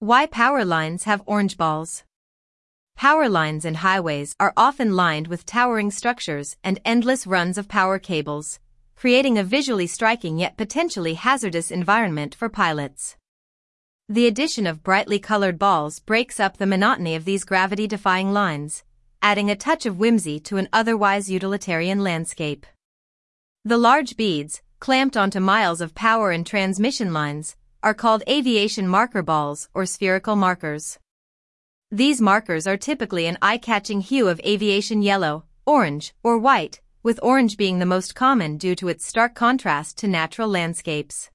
Why power lines have orange balls? Power lines and highways are often lined with towering structures and endless runs of power cables, creating a visually striking yet potentially hazardous environment for pilots. The addition of brightly colored balls breaks up the monotony of these gravity-defying lines, adding a touch of whimsy to an otherwise utilitarian landscape. The large beads, clamped onto miles of power and transmission lines, are called aviation marker balls or spherical markers. These markers are typically an eye-catching hue of aviation yellow, orange, or white, with orange being the most common due to its stark contrast to natural landscapes.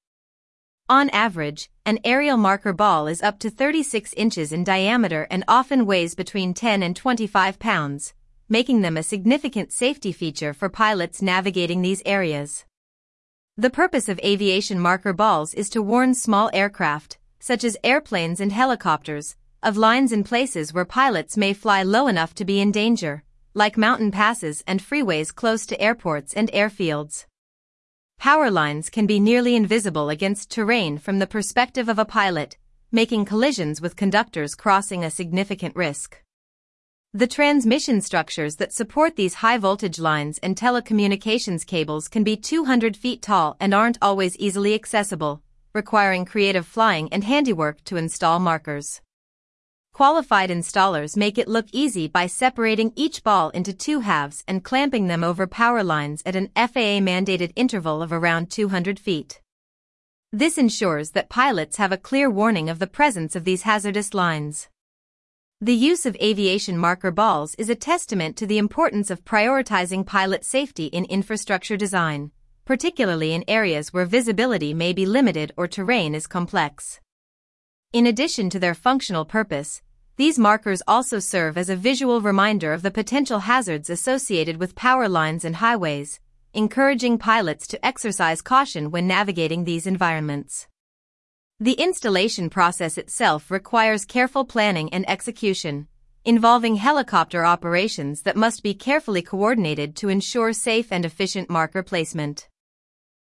On average, an aerial marker ball is up to 36 inches in diameter and often weighs between 10 and 25 pounds, making them a significant safety feature for pilots navigating these areas. The purpose of aviation marker balls is to warn small aircraft, such as airplanes and helicopters, of lines in places where pilots may fly low enough to be in danger, like mountain passes and freeways close to airports and airfields. Power lines can be nearly invisible against terrain from the perspective of a pilot, making collisions with conductors crossing a significant risk. The transmission structures that support these high-voltage lines and telecommunications cables can be 200 feet tall and aren't always easily accessible, requiring creative flying and handiwork to install markers. Qualified installers make it look easy by separating each ball into two halves and clamping them over power lines at an FAA-mandated interval of around 200 feet. This ensures that pilots have a clear warning of the presence of these hazardous lines. The use of aviation marker balls is a testament to the importance of prioritizing pilot safety in infrastructure design, particularly in areas where visibility may be limited or terrain is complex. In addition to their functional purpose, these markers also serve as a visual reminder of the potential hazards associated with power lines and highways, encouraging pilots to exercise caution when navigating these environments. The installation process itself requires careful planning and execution, involving helicopter operations that must be carefully coordinated to ensure safe and efficient marker placement.